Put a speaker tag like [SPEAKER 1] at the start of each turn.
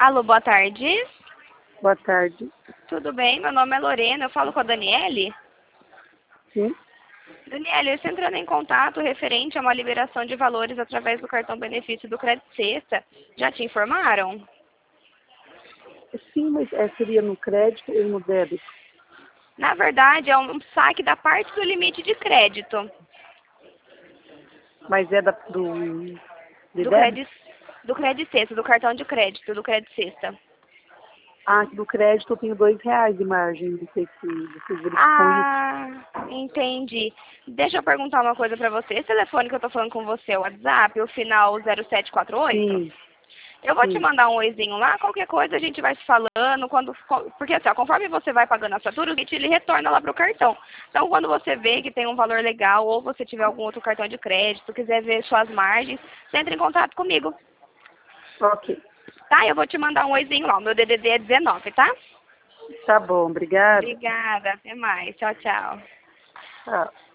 [SPEAKER 1] Alô, boa tarde.
[SPEAKER 2] Boa tarde.
[SPEAKER 1] Tudo bem? Meu nome é Lorena, eu falo com a Daniele.
[SPEAKER 2] Sim.
[SPEAKER 1] Daniele, eu estou entrando em contato referente a uma liberação de valores através do cartão benefício do Crédito Sexta. Já te informaram?
[SPEAKER 2] Sim, mas seria no crédito ou no débito?
[SPEAKER 1] Na verdade, é um saque da parte do limite de crédito.
[SPEAKER 2] Mas é de
[SPEAKER 1] Do
[SPEAKER 2] débito?
[SPEAKER 1] Crédito Sexta, do cartão de crédito, do Crédito Sexta.
[SPEAKER 2] Ah, do crédito eu tenho R$ 2 de margem. Não sei se vocês verificam isso.
[SPEAKER 1] Ah, entendi. Deixa eu perguntar uma coisa pra você. Esse telefone que eu tô falando com você é o WhatsApp, o final 0748?
[SPEAKER 2] Sim,
[SPEAKER 1] Eu vou te
[SPEAKER 2] sim.
[SPEAKER 1] mandar um oizinho lá, qualquer coisa a gente vai se falando, porque assim, ó, conforme você vai pagando a fatura, o limite ele retorna lá pro cartão. Então, quando você vê que tem um valor legal, ou você tiver algum outro cartão de crédito, quiser ver suas margens, você entra em contato comigo,
[SPEAKER 2] Ok.
[SPEAKER 1] tá? Eu vou te mandar um oizinho lá, o meu DDD é 19, tá?
[SPEAKER 2] Tá bom, obrigada.
[SPEAKER 1] Obrigada, até mais, tchau, tchau.
[SPEAKER 2] Tchau.